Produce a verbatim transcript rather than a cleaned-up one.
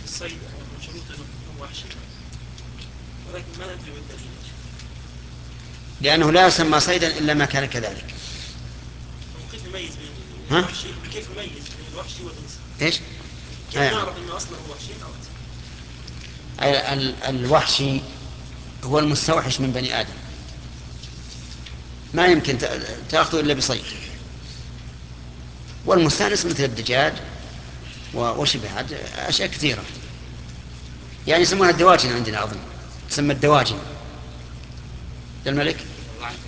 الصيد من شروط انه يكون وحشي، ولكن ما ندري بالدليل. لأنه لا يسمى صيدا إلا ما كان كذلك. كيف نميز بين ها؟ الوحشي كيف نميز بين الوحشي والإنسان؟ إيش؟ كيف آه. نعرف انه اصلا هو وحشي او إنسان؟ ال- الوحشي هو المستوحش من بني آدم، ما يمكن تأخذه إلا بصيد. والمستانس مثل الدجاج وشبه أشياء كثيرة، يعني يسمونها الدواجن عندنا أظن، تسمى الدواجن. الملك